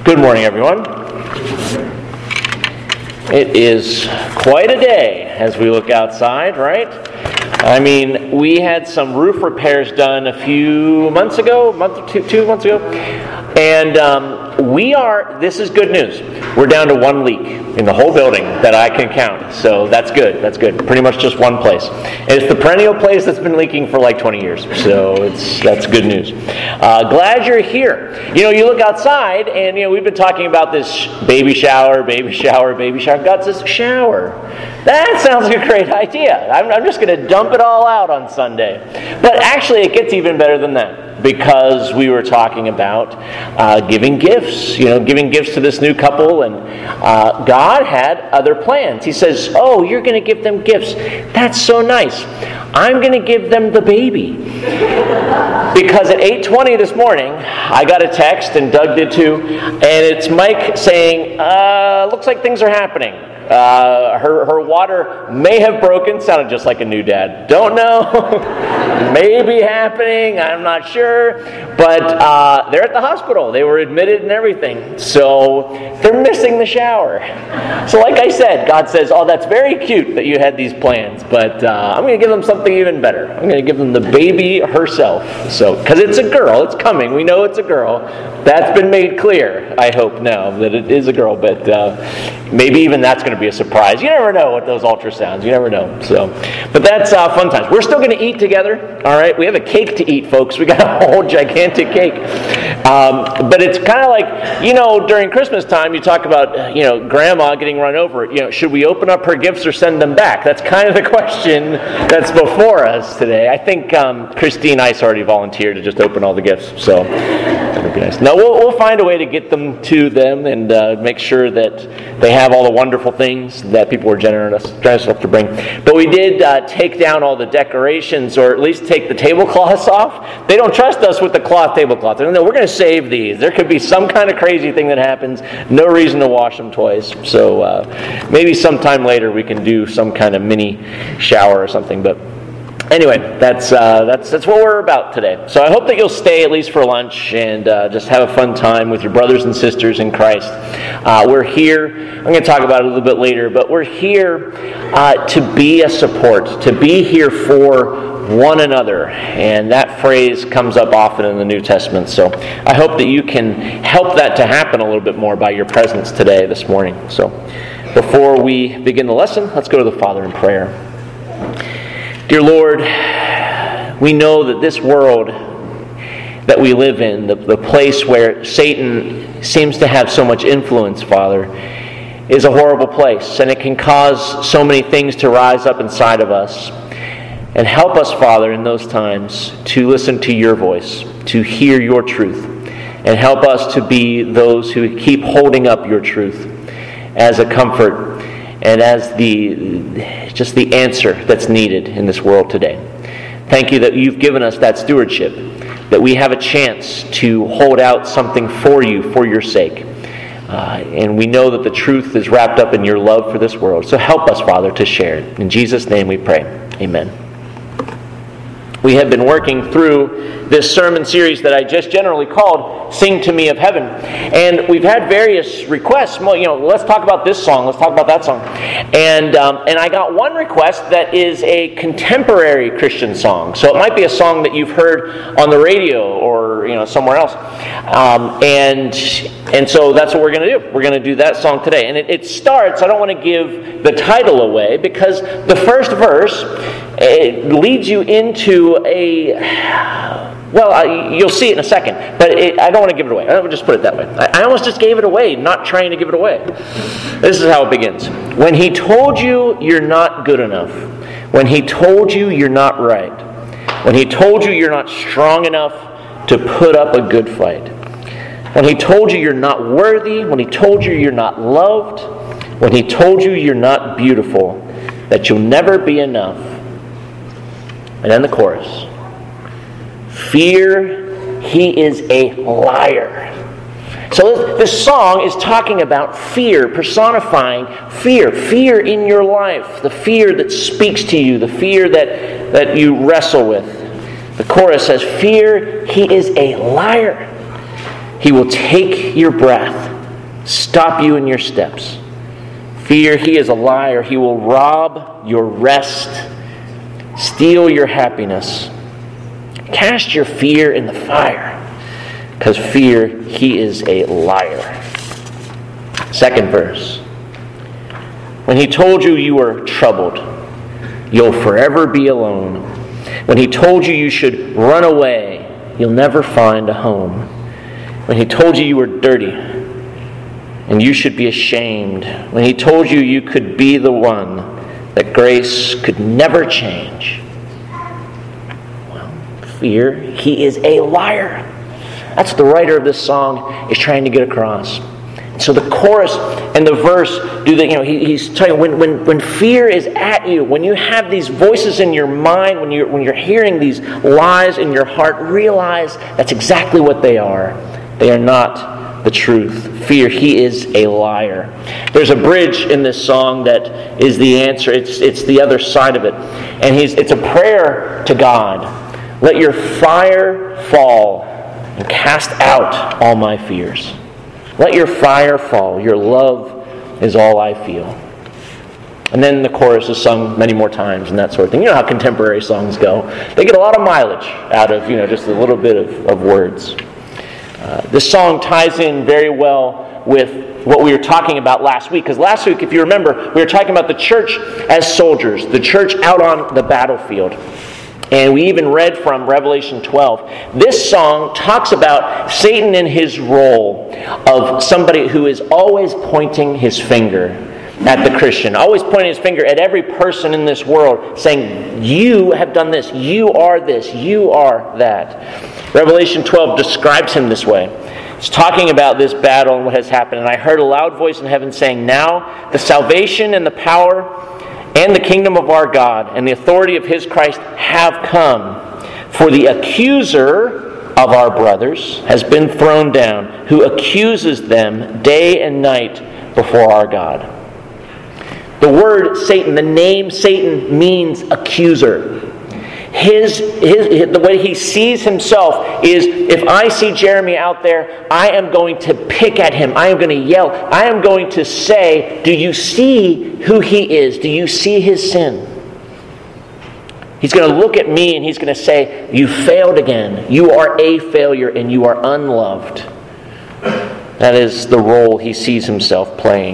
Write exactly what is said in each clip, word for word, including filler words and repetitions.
Good morning, everyone. It is quite a day as we look outside, right? I mean, we had some roof repairs done a few months ago, month or two, two months ago, and um, we are, this is good news, we're down to one leak in the whole building that I can count, so that's good, that's good, pretty much just one place. And it's the perennial place that's been leaking for like twenty years, so it's that's good news. Uh, glad you're here. You know, you look outside, and you know, we've been talking about this baby shower, baby shower, baby shower. God says, shower. That sounds like a great idea. I'm, I'm just going to dump it all out on Sunday. But actually, it gets even better than that, because we were talking about uh, giving gifts, you know, giving gifts to this new couple, and uh, God had other plans. He says, oh, you're going to give them gifts. That's so nice. I'm going to give them the baby. Because at eight twenty this morning, I got a text, and Doug did too, and it's Mike saying, uh, looks like things are happening. Uh, her her water may have broken. Sounded just like a new dad. Don't know. May be happening. I'm not sure. But uh, they're at the hospital. They were admitted and everything. So they're missing the shower. So like I said, God says, oh, that's very cute that you had these plans. But uh, I'm going to give them something even better. I'm going to give them the baby herself. So, because it's a girl. It's coming. We know it's a girl. That's been made clear, I hope now, that it is a girl. But uh, maybe even that's going to be a surprise. You never know with those ultrasounds. You never know. So, but that's uh, fun times. We're still going to eat together. All right, we have a cake to eat, folks. We got a whole gigantic cake. Um, but it's kind of like, you know, during Christmas time, you talk about, you know, Grandma getting run over. You know, should we open up her gifts or send them back? That's kind of the question that's before us today. I think um, Christine Ice already volunteered to just open all the gifts. So that would be nice. No, we'll, we'll find a way to get them to them and uh, make sure that they have all the wonderful things that people were generous, generous enough to bring. But we did uh, take down all the decorations, or at least take the tablecloths off. They don't trust us with the cloth tablecloths. They don't know, we're going to save these. There could be some kind of crazy thing that happens. No reason to wash them twice. So uh, maybe sometime later we can do some kind of mini shower or something. But anyway, that's uh, that's that's what we're about today. So I hope that you'll stay at least for lunch and uh, just have a fun time with your brothers and sisters in Christ. Uh, we're here. I'm going to talk about it a little bit later, but we're here uh, to be a support, to be here for one another, and that phrase comes up often in the New Testament. So I hope that you can help that to happen a little bit more by your presence today, this morning. So before we begin the lesson, let's go to the Father in prayer. Dear Lord, we know that this world that we live in, the, the place where Satan seems to have so much influence, Father, is a horrible place, and it can cause so many things to rise up inside of us. And help us, Father, in those times to listen to your voice, to hear your truth, and help us to be those who keep holding up your truth as a comfort and as the just the answer that's needed in this world today. Thank you that you've given us that stewardship, that we have a chance to hold out something for you, for your sake. Uh, and we know that the truth is wrapped up in your love for this world. So help us, Father, to share it. In Jesus' name we pray. Amen. We have been working through this sermon series that I just generally called Sing to Me of Heaven. And we've had various requests. Well, you know, let's talk about this song. Let's talk about that song. And um, and I got one request that is a contemporary Christian song. So it might be a song that you've heard on the radio or, you know, somewhere else. Um, and and so that's what we're going to do. We're going to do that song today. And it, it starts, I don't want to give the title away, because the first verse, it leads you into a, well, uh, you'll see it in a second, but it, I don't want to give it away. I will just put it that way. I, I almost just gave it away, not trying to give it away. This is how it begins. When he told you you're not good enough, when he told you you're not right, when he told you you're not strong enough to put up a good fight, when he told you you're not worthy, when he told you you're not loved, when he told you you're not beautiful, that you'll never be enough. And then the chorus. Fear, he is a liar. So this, this song is talking about fear, personifying fear. Fear in your life. The fear that speaks to you. The fear that, that you wrestle with. The chorus says, fear, he is a liar. He will take your breath. stop you in your steps. Fear, he is a liar. He will rob your rest, steal your happiness. Cast your fear in the fire, because fear, he is a liar. Second verse. When he told you you were troubled, you'll forever be alone. When he told you you should run away, you'll never find a home. When he told you you were dirty and you should be ashamed. When he told you you could be the one that grace could never change. Well, fear, he is a liar. That's what the writer of this song is trying to get across. So the chorus and the verse do that. You know, he, he's telling you when, when when fear is at you, when you have these voices in your mind, when you when you're hearing these lies in your heart, realize that's exactly what they are. They are not the truth. Fear, he is a liar. There's a bridge in this song that is the answer. It's it's the other side of it, and he's it's a prayer to God. Let your fire fall and cast out all my fears. Let your fire fall. Your love is all I feel. And then the chorus is sung many more times and that sort of thing. You know how contemporary songs go. They get a lot of mileage out of, you know, just a little bit of, of words. Uh, this song ties in very well with what we were talking about last week. Because last week, if you remember, we were talking about the church as soldiers. The church out on the battlefield. And we even read from Revelation twelve. This song talks about Satan in his role of somebody who is always pointing his finger at the Christian. Always pointing his finger at every person in this world, saying, you have done this, you are this, you are that. Revelation twelve describes him this way. It's talking about this battle and what has happened. And I heard a loud voice in heaven saying, now the salvation and the power and the kingdom of our God and the authority of his Christ have come. For the accuser of our brothers has been thrown down, who accuses them day and night before our God. The word Satan, the name Satan, means accuser. His, his, the way he sees himself is, if I see Jeremy out there, I am going to pick at him. I am going to yell. I am going to say, do you see who he is? Do you see his sin? He's going to look at me and he's going to say, you failed again. You are a failure and you are unloved. That is the role he sees himself playing.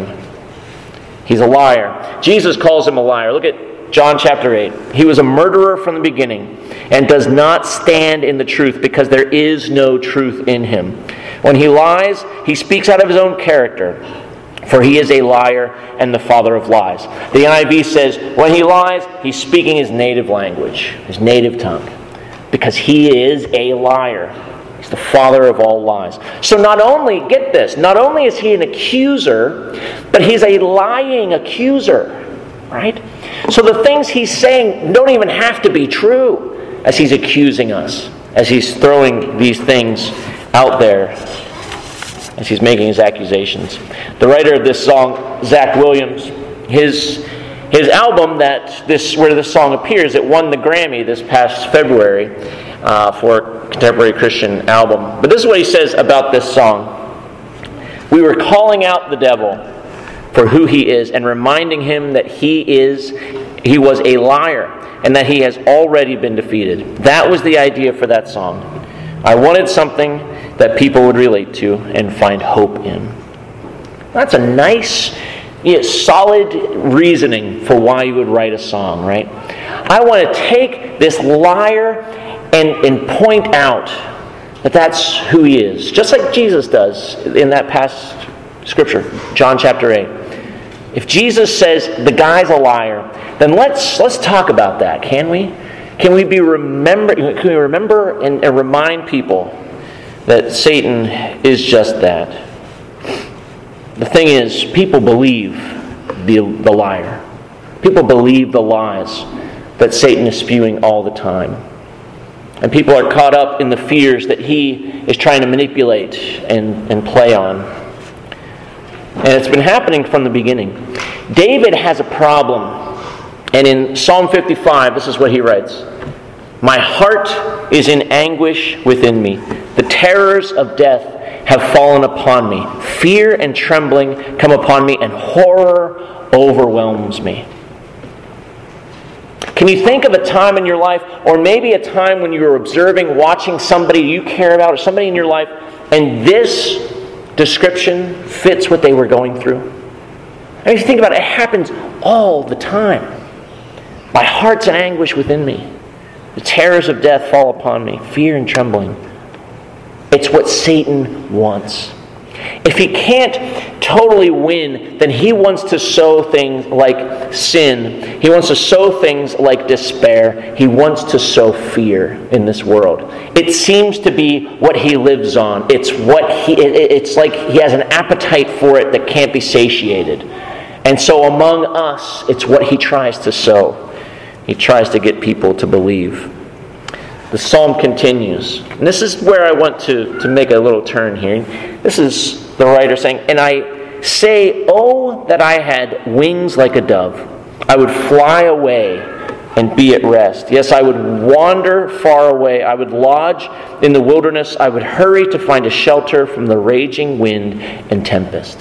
He's a liar. Jesus calls him a liar. Look at John chapter eight. He was a murderer from the beginning and does not stand in the truth because there is no truth in him. When he lies, he speaks out of his own character, for he is a liar and the father of lies. The N I V says, when he lies, he's speaking his native language, his native tongue, because he is a liar. He's the father of all lies. So not only, get this, not only is he an accuser, but he's a lying accuser. Right? So the things he's saying don't even have to be true as he's accusing us, as he's throwing these things out there, as he's making his accusations. The writer of this song, Zach Williams, his his album that this where this song appears, it won the Grammy this past February uh, for Contemporary Christian Album. But this is what he says about this song. We were calling out the devil for who he is and reminding him that he is he was a liar and that he has already been defeated. That was the idea for that song. I wanted something that people would relate to and find hope in. That's a nice, you know, solid reasoning for why you would write a song, right? I want to take this liar and, and point out that that's who he is, just like Jesus does in that past scripture, John chapter eight. If Jesus says the guy's a liar, then let's let's talk about that, can we? Can we be remember? Can we remember and, and remind people that Satan is just that? The thing is, people believe the the liar. People believe the lies that Satan is spewing all the time, and people are caught up in the fears that he is trying to manipulate and, and play on. And it's been happening from the beginning. David has a problem. And in Psalm fifty-five, this is what he writes. My heart is in anguish within me. The terrors of death have fallen upon me. Fear and trembling come upon me, and horror overwhelms me. Can you think of a time in your life, or maybe a time when you were observing, watching somebody you care about, or somebody in your life, and this description fits what they were going through? I mean, if you think about it, it happens all the time. My heart's in anguish within me. The terrors of death fall upon me. Fear and trembling. It's what Satan wants. If he can't totally win, then he wants to sow things like sin. He wants to sow things like despair. He wants to sow fear in this world. It seems to be what he lives on. It's what he. It's like he has an appetite for it that can't be satiated. And so among us, it's what he tries to sow. He tries to get people to believe. The psalm continues. And this is where I want to, to make a little turn here. This is the writer saying, "And I say, oh, that I had wings like a dove. I would fly away and be at rest. Yes, I would wander far away. I would lodge in the wilderness. I would hurry to find a shelter from the raging wind and tempest."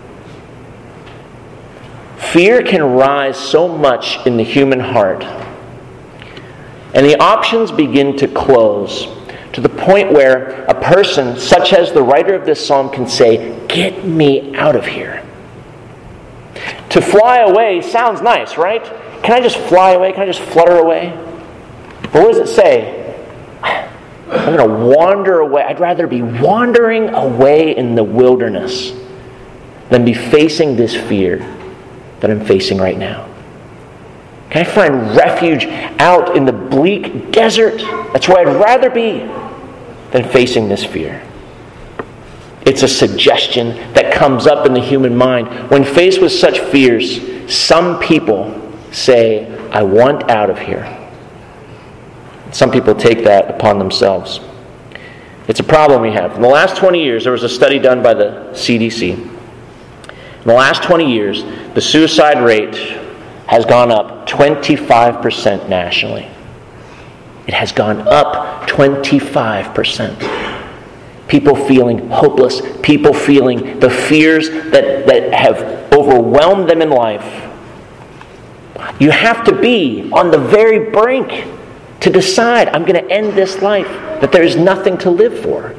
Fear can rise so much in the human heart, and the options begin to close to the point where a person, such as the writer of this psalm, can say, "Get me out of here." To fly away sounds nice, right? Can I just fly away? Can I just flutter away? But what does it say? I'm going to wander away. I'd rather be wandering away in the wilderness than be facing this fear that I'm facing right now. Can I find refuge out in the bleak desert? That's where I'd rather be than facing this fear. It's a suggestion that comes up in the human mind. When faced with such fears, some people say, "I want out of here." Some people take that upon themselves. It's a problem we have. In the last twenty years, there was a study done by the C D C. In the last twenty years, the suicide rate has gone up twenty-five percent nationally. It has gone up twenty-five percent. People feeling hopeless, people feeling the fears that, that have overwhelmed them in life. You have to be on the very brink to decide, I'm going to end this life, that there is nothing to live for.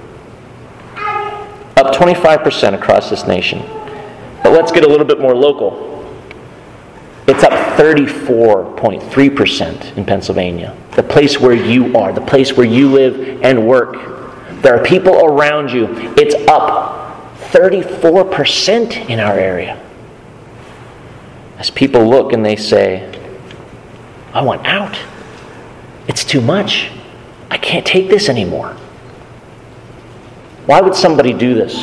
Up twenty-five percent across this nation. But let's get a little bit more local. It's up thirty-four point three percent in Pennsylvania. The place where you are, the place where you live and work. There are people around you. It's up thirty-four percent in our area. As people look and they say, "I want out. It's too much. I can't take this anymore." Why would somebody do this?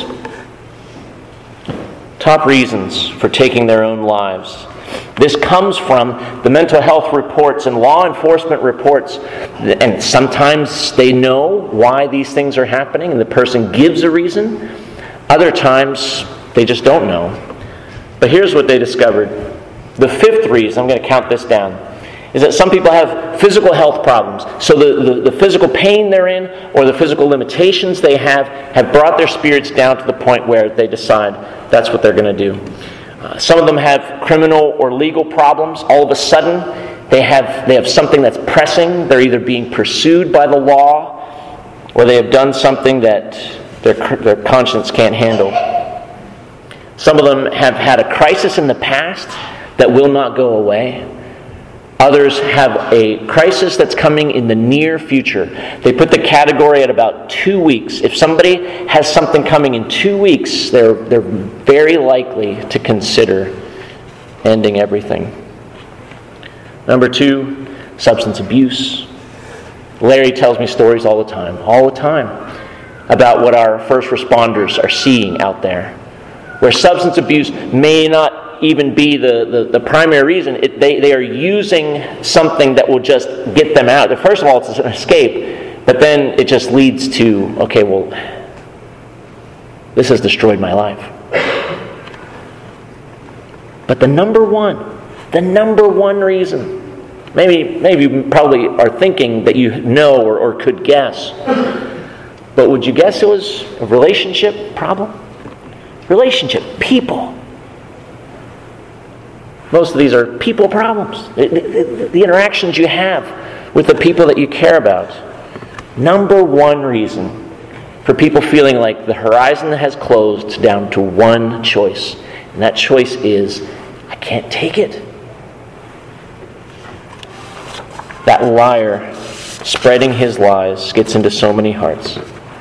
Top reasons for taking their own lives. This comes from the mental health reports and law enforcement reports, and sometimes they know why these things are happening and the person gives a reason. Other times they just don't know. But here's what they discovered. The fifth reason, I'm going to count this down, is that some people have physical health problems. So the, the, the physical pain they're in or the physical limitations they have have brought their spirits down to the point where they decide that's what they're going to do. Uh, some of them have criminal or legal problems. All of a sudden, they have they have something that's pressing. They're either being pursued by the law or they have done something that their, their conscience can't handle. Some of them have had a crisis in the past that will not go away. Others have a crisis that's coming in the near future. They put the category at about two weeks. If somebody has something coming in two weeks, they're, they're very likely to consider ending everything. Number two, substance abuse. Larry tells me stories all the time, all the time, about what our first responders are seeing out there, where substance abuse may not even be the, the, the primary reason. It, they, they are using something that will just get them out. First of all, it's an escape, but then it just leads to, okay, well, this has destroyed my life. But the number one, the number one reason, maybe, maybe you probably are thinking that you know or, or could guess, But would you guess it was a relationship problem? Relationship, people. Most of these are people problems. The, the, the interactions you have with the people that you care about. Number one reason for people feeling like the horizon has closed down to one choice. And that choice is, I can't take it. That liar spreading his lies gets into so many hearts.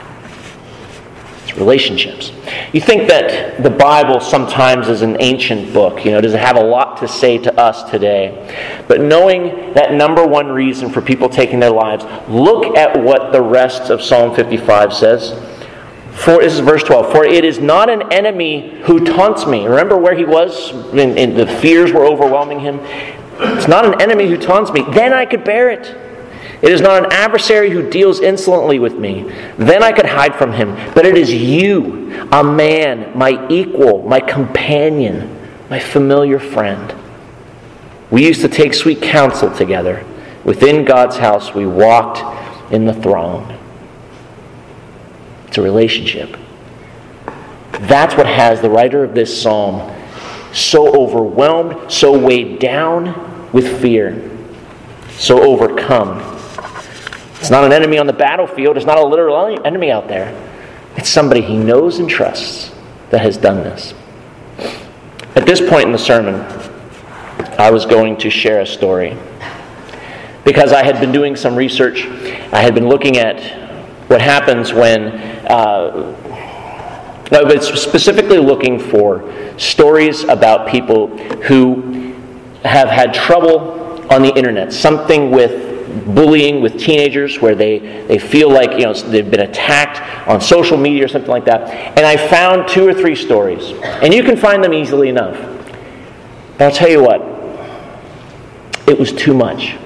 It's relationships. You think that the Bible sometimes is an ancient book. You know, does it have a lot to say to us today? But knowing that number one reason for people taking their lives, look at what the rest of Psalm fifty-five says. For this is verse twelve. For it is not an enemy who taunts me. Remember where he was? And, and the fears were overwhelming him. It's not an enemy who taunts me. Then I could bear it. It is not an adversary who deals insolently with me. Then I could hide from him. But it is you, a man, my equal, my companion, my familiar friend. We used to take sweet counsel together. Within God's house we walked in the throng. It's a relationship. That's what has the writer of this psalm so overwhelmed, so weighed down with fear, so overcome. It's not an enemy on the battlefield. It's not a literal enemy out there. It's somebody he knows and trusts that has done this. At this point in the sermon, I was going to share a story. Because I had been doing some research. I had been looking at what happens when... Uh, I was specifically looking for stories about people who have had trouble on the internet. Something with bullying with teenagers where they, they feel like, you know, they've been attacked on social media or something like that. And I found two or three stories. And you can find them easily enough. But I'll tell you what. It was too much.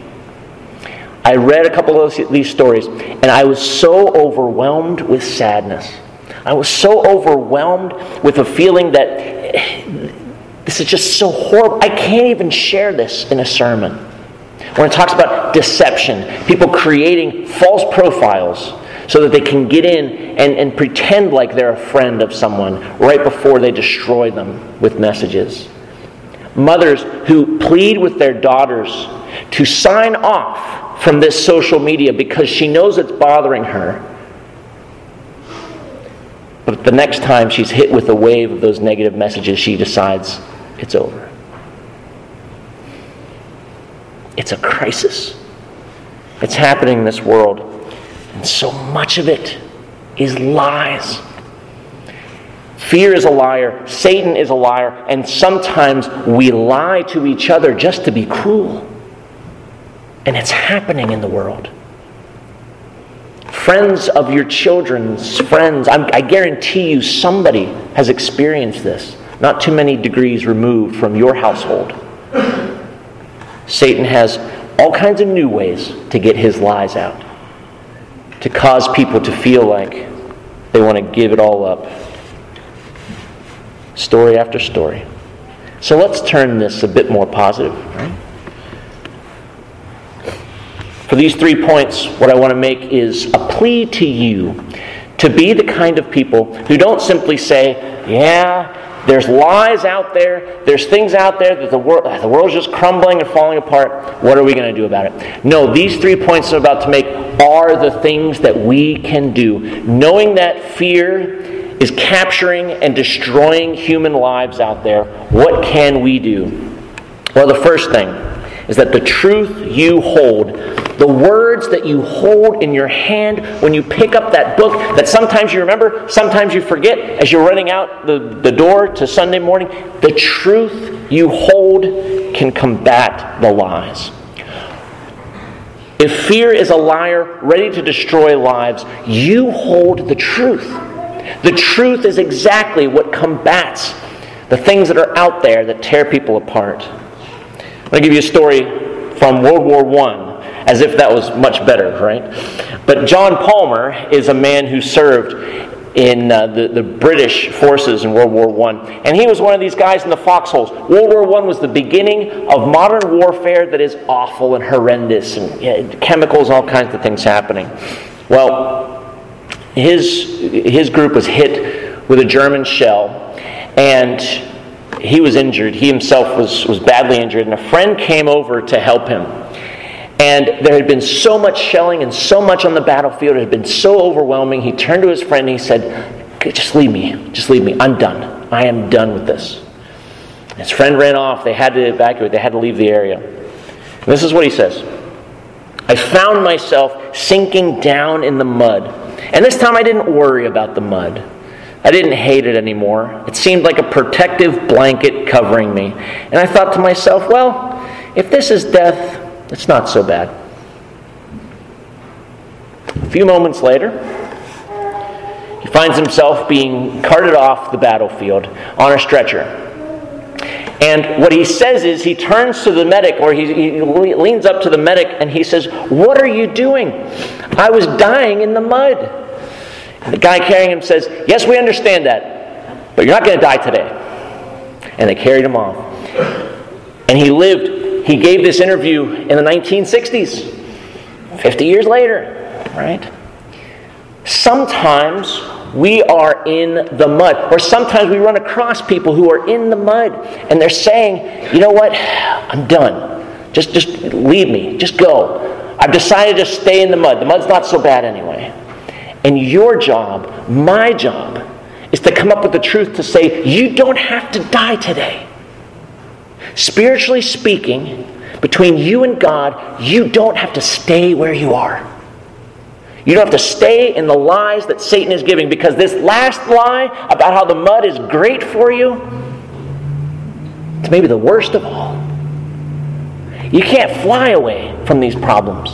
I read a couple of these stories and I was so overwhelmed with sadness. I was so overwhelmed with a feeling that this is just so horrible. I can't even share this in a sermon. When it talks about deception, people creating false profiles so that they can get in and, and pretend like they're a friend of someone right before they destroy them with messages. Mothers who plead with their daughters to sign off from this social media because she knows it's bothering her. But the next time she's hit with a wave of those negative messages, she decides it's over. It's a crisis. It's happening in this world. And so much of it is lies. Fear is a liar. Satan is a liar. And sometimes we lie to each other just to be cruel. And it's happening in the world. Friends of your children's friends, I'm, I guarantee you somebody has experienced this. Not too many degrees removed from your household. Satan has all kinds of new ways to get his lies out. To cause people to feel like they want to give it all up. Story after story. So let's turn this a bit more positive. Right? For these three points, what I want to make is a plea to you to be the kind of people who don't simply say, yeah, there's lies out there, there's things out there that the world the world's just crumbling and falling apart. What are we going to do about it? No, these three points I'm about to make are the things that we can do. Knowing that fear is capturing and destroying human lives out there, what can we do? Well, the first thing is that the truth you hold, the words that you hold in your hand when you pick up that book that sometimes you remember, sometimes you forget as you're running out the, the door to Sunday morning, the truth you hold can combat the lies. If fear is a liar ready to destroy lives, you hold the truth. The truth is exactly what combats the things that are out there that tear people apart. I'm going to give you a story from World War One, as if that was much better, right? But John Palmer is a man who served in uh, the, the British forces in World War One. And he was one of these guys in the foxholes. World War One was the beginning of modern warfare that is awful and horrendous, and you know, chemicals, all kinds of things happening. Well, his his group was hit with a German shell, and he was injured. He himself was, was badly injured, and a friend came over to help him. And there had been so much shelling and so much on the battlefield. It had been so overwhelming. He turned to his friend and he said, just leave me. Just leave me. I'm done. I am done with this. His friend ran off. They had to evacuate. They had to leave the area. And this is what he says. I found myself sinking down in the mud. And this time I didn't worry about the mud. I didn't hate it anymore. It seemed like a protective blanket covering me. And I thought to myself, well, if this is death, it's not so bad. A few moments later, he finds himself being carted off the battlefield on a stretcher. And what he says is, he turns to the medic, or he, he leans up to the medic, and he says, what are you doing? I was dying in the mud. And the guy carrying him says, yes, we understand that, but you're not going to die today. And they carried him off. And he lived. He gave this interview in the nineteen sixties, fifty years later, right? Sometimes we are in the mud, or sometimes we run across people who are in the mud, and they're saying, you know what, I'm done. Just, just leave me. Just go. I've decided to stay in the mud. The mud's not so bad anyway. And your job, my job, is to come up with the truth to say, you don't have to die today. Spiritually speaking, between you and God, you don't have to stay where you are. You don't have to stay in the lies that Satan is giving, because this last lie about how the mud is great for you, it's maybe the worst of all. You can't fly away from these problems.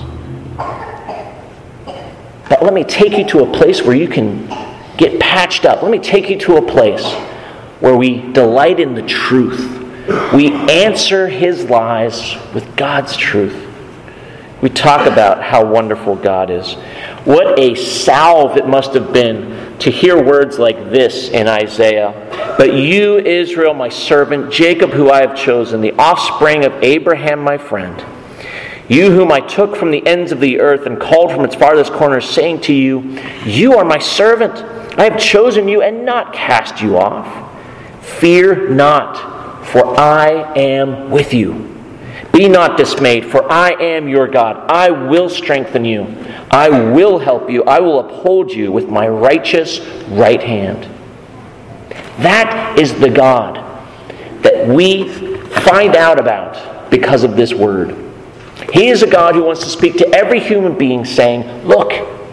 But let me take you to a place where you can get patched up. Let me take you to a place where we delight in the truth. We answer his lies with God's truth. We talk about how wonderful God is. What a salve it must have been to hear words like this in Isaiah. But you, Israel, my servant, Jacob, who I have chosen, the offspring of Abraham, my friend, you whom I took from the ends of the earth and called from its farthest corners, saying to you, you are my servant. I have chosen you and not cast you off. Fear not, for I am with you. Be not dismayed, for I am your God. I will strengthen you. I will help you. I will uphold you with my righteous right hand. That is the God that we find out about because of this word. He is a God who wants to speak to every human being saying, look,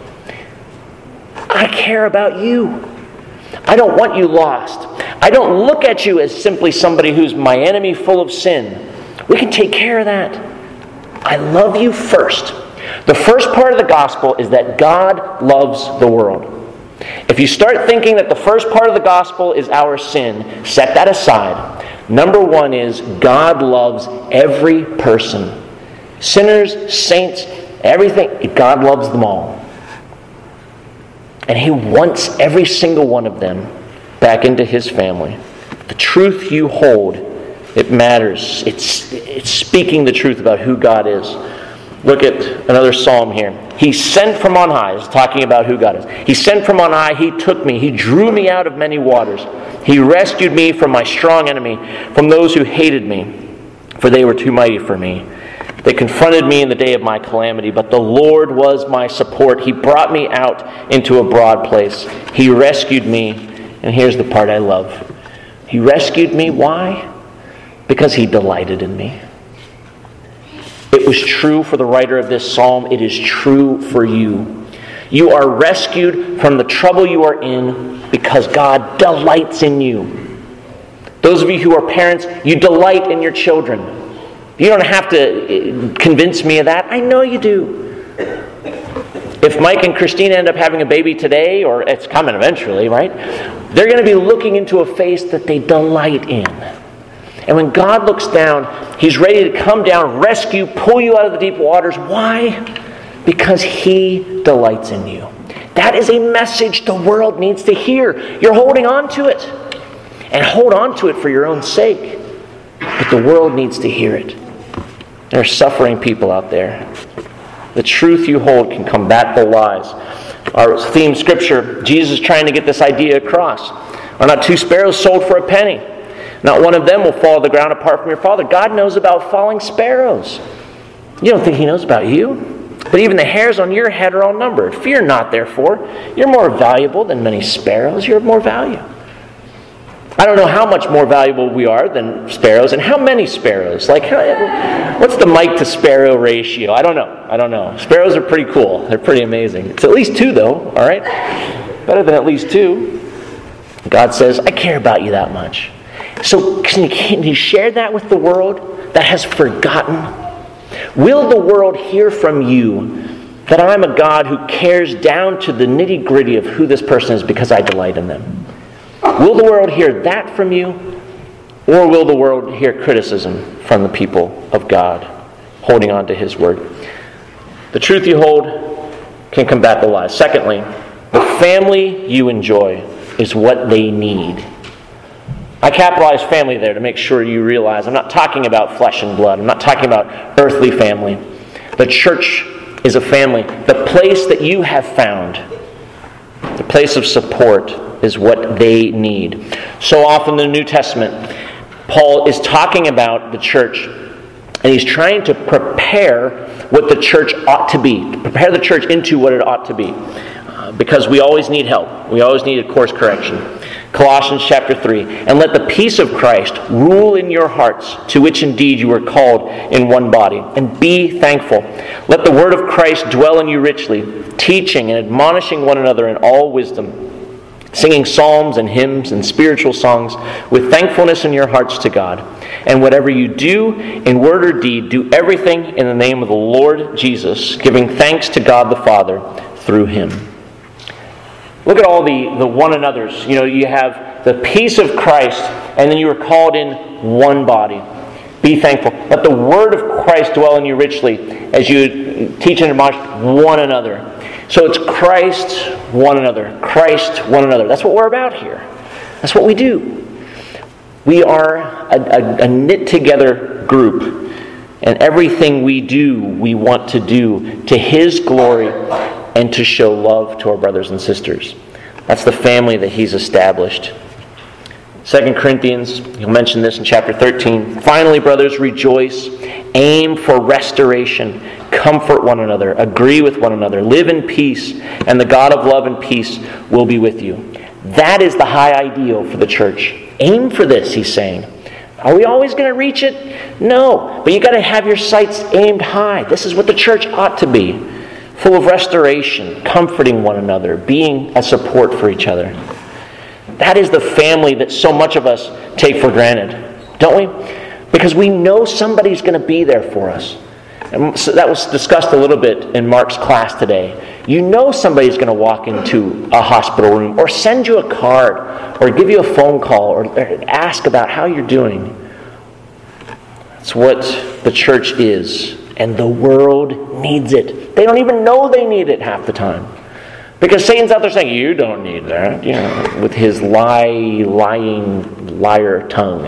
I care about you. I don't want you lost. I don't look at you as simply somebody who's my enemy full of sin. We can take care of that. I love you first. The first part of the gospel is that God loves the world. If you start thinking that the first part of the gospel is our sin, set that aside. Number one is God loves every person. Sinners, saints, everything. God loves them all. And he wants every single one of them back into his family. The truth you hold, it matters. It's, it's speaking the truth about who God is. Look at another psalm here. He sent from on high. It's talking about who God is. He sent from on high. He took me. He drew me out of many waters. He rescued me from my strong enemy, from those who hated me, for they were too mighty for me. They confronted me in the day of my calamity, but the Lord was my support. He brought me out into a broad place. He rescued me, and here's the part I love. He rescued me. Why? Because he delighted in me. It was true for the writer of this psalm. It is true for you. You are rescued from the trouble you are in because God delights in you. Those of you who are parents, you delight in your children. You don't have to convince me of that. I know you do. If Mike and Christina end up having a baby today, or it's coming eventually, right? They're going to be looking into a face that they delight in. And when God looks down, he's ready to come down, rescue, pull you out of the deep waters. Why? Because he delights in you. That is a message the world needs to hear. You're holding on to it. And hold on to it for your own sake. But the world needs to hear it. There are suffering people out there. The truth you hold can combat the lies. Our theme scripture, Jesus is trying to get this idea across. Are not two sparrows sold for a penny? Not one of them will fall to the ground apart from your Father. God knows about falling sparrows. You don't think He knows about you? But even the hairs on your head are all numbered. Fear not, therefore. You're more valuable than many sparrows. You're of more value. I don't know how much more valuable we are than sparrows, and how many sparrows. Like, what's the mite to sparrow ratio? I don't know. I don't know. Sparrows are pretty cool. They're pretty amazing. It's at least two, though. All right, better than at least two. God says, I care about you that much. So can you, can you share that with the world that has forgotten? Will the world hear from you that I'm a God who cares down to the nitty-gritty of who this person is because I delight in them? Will the world hear that from you? Or will the world hear criticism from the people of God holding on to His word? The truth you hold can combat the lies. Secondly, the family you enjoy is what they need. I capitalize family there to make sure you realize I'm not talking about flesh and blood. I'm not talking about earthly family. The church is a family. The place that you have found, the place of support, is what they need. So often in the New Testament, Paul is talking about the church, and he's trying to prepare what the church ought to be, to prepare the church into what it ought to be. Uh, because we always need help. We always need a course correction. Colossians chapter three, and let the peace of Christ rule in your hearts, to which indeed you were called in one body, and be thankful. Let the word of Christ dwell in you richly, teaching and admonishing one another in all wisdom, singing psalms and hymns and spiritual songs with thankfulness in your hearts to God. And whatever you do, in word or deed, do everything in the name of the Lord Jesus, giving thanks to God the Father through Him. Look at all the, the one another's. You know, you have the peace of Christ, and then you are called in one body. Be thankful. Let the word of Christ dwell in you richly as you teach and admonish one another. So it's Christ, one another. Christ, one another. That's what we're about here. That's what we do. We are a, a, a knit-together group. And everything we do, we want to do to His glory and to show love to our brothers and sisters. That's the family that He's established. Second Corinthians, he'll mention this in chapter thirteen. Finally, brothers, rejoice. Aim for restoration. Comfort one another. Agree with one another. Live in peace. And the God of love and peace will be with you. That is the high ideal for the church. Aim for this, he's saying. Are we always going to reach it? No. But you've got to have your sights aimed high. This is what the church ought to be. Full of restoration, comforting one another, being a support for each other. That is the family that so much of us take for granted, don't we? Because we know somebody's going to be there for us. And so that was discussed a little bit in Mark's class today. You know somebody's going to walk into a hospital room or send you a card or give you a phone call or ask about how you're doing. That's what the church is. And the world needs it. They don't even know they need it half the time. Because Satan's out there saying, you don't need that, you know, with his lie, lying, liar tongue.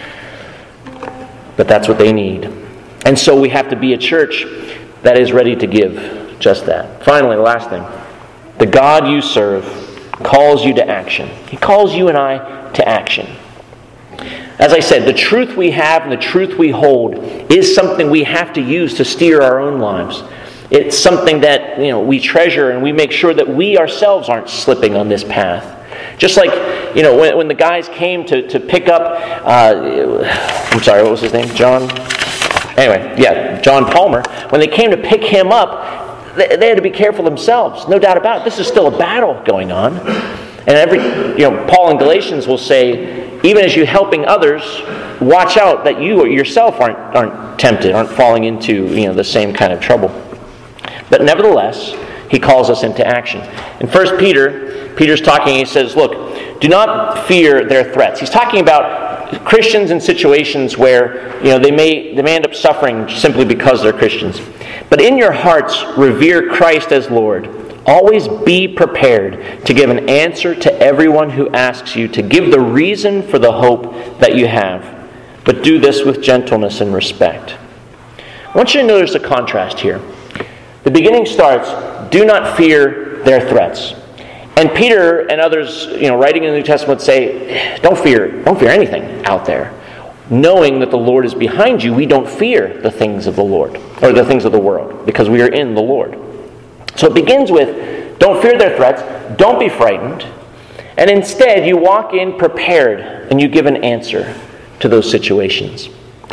But that's what they need. And so we have to be a church that is ready to give just that. Finally, the last thing. The God you serve calls you to action. He calls you and I to action. As I said, the truth we have and the truth we hold is something we have to use to steer our own lives. It's something that, you know, we treasure, and we make sure that we ourselves aren't slipping on this path. Just like, you know, when, when the guys came to, to pick up, uh, I'm sorry, what was his name? John? Anyway, yeah, John Palmer. When they came to pick him up, they, they had to be careful themselves. No doubt about it. This is still a battle going on. And every, you know, Paul in Galatians will say, even as you're helping others, watch out that you yourself aren't aren't tempted, aren't falling into, you know, the same kind of trouble. But nevertheless, he calls us into action. In First Peter, Peter's talking, he says, look, do not fear their threats. He's talking about Christians in situations where, you know, they may, they may end up suffering simply because they're Christians. But in your hearts, revere Christ as Lord. Always be prepared to give an answer to everyone who asks you, to give the reason for the hope that you have. But do this with gentleness and respect. I want you to notice a contrast here. The beginning starts, do not fear their threats. And Peter and others, you know, writing in the New Testament say, don't fear, don't fear anything out there. Knowing that the Lord is behind you, we don't fear the things of the Lord, or the things of the world, because we are in the Lord. So it begins with, don't fear their threats, don't be frightened, and instead you walk in prepared and you give an answer to those situations.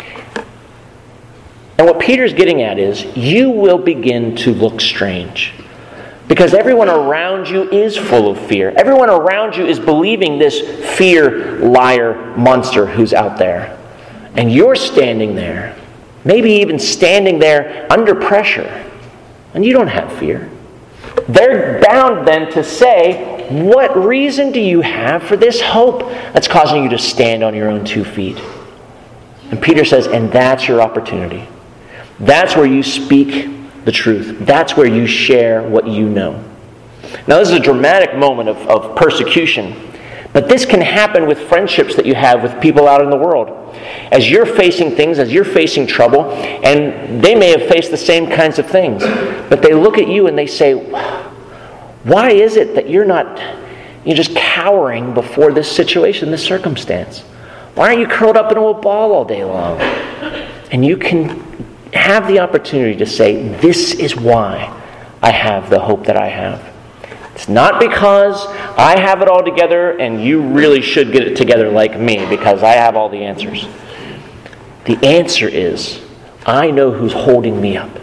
And what Peter's getting at is, you will begin to look strange. Because everyone around you is full of fear. Everyone around you is believing this fear, liar, monster who's out there. And you're standing there, maybe even standing there under pressure, and you don't have fear. They're bound then to say, what reason do you have for this hope that's causing you to stand on your own two feet? And Peter says, and that's your opportunity. That's where you speak the truth. That's where you share what you know. Now, this is a dramatic moment of, of persecution, but this can happen with friendships that you have with people out in the world. As you're facing things, as you're facing trouble, and they may have faced the same kinds of things, but they look at you and they say, why is it that you're not, you're just cowering before this situation, this circumstance? Why aren't you curled up in a ball all day long? And you can have the opportunity to say, this is why I have the hope that I have. It's not because I have it all together and you really should get it together like me because I have all the answers. The answer is, I know who's holding me up.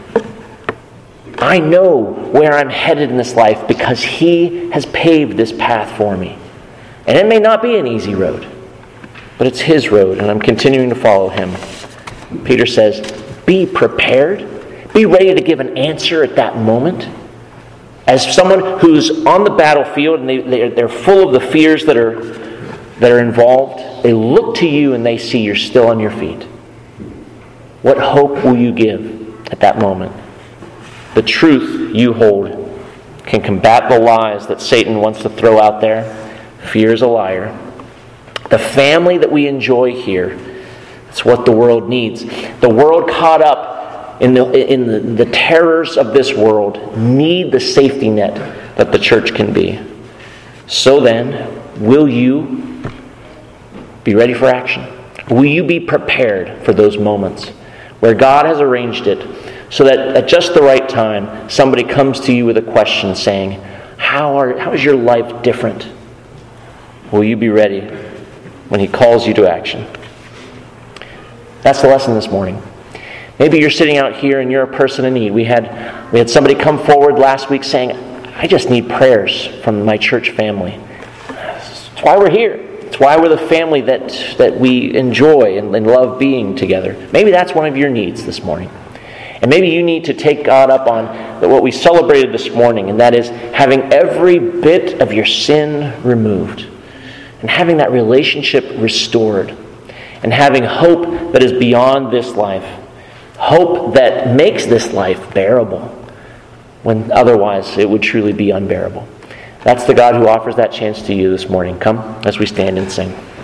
I know where I'm headed in this life because He has paved this path for me. And it may not be an easy road, but it's His road, and I'm continuing to follow Him. Peter says, be prepared. Be ready to give an answer at that moment. As someone who's on the battlefield and they, they're, they're full of the fears that are, that are involved, they look to you and they see you're still on your feet. What hope will you give at that moment? The truth you hold can combat the lies that Satan wants to throw out there. Fear is a liar. The family that we enjoy here, it's what the world needs. The world caught up in the in the, the terrors of this world need the safety net that the church can be. So then, will you be ready for action? Will you be prepared for those moments where God has arranged it so that at just the right time, somebody comes to you with a question saying, how are how is your life different? Will you be ready when He calls you to action? That's the lesson this morning. Maybe you're sitting out here and you're a person in need. We had we had somebody come forward last week saying, I just need prayers from my church family. That's why we're here. It's why we're the family that, that we enjoy and, and love being together. Maybe that's one of your needs this morning. And maybe you need to take God up on what we celebrated this morning, and that is having every bit of your sin removed and having that relationship restored and having hope that is beyond this life. Hope that makes this life bearable when otherwise it would truly be unbearable. That's the God who offers that chance to you this morning. Come as we stand and sing.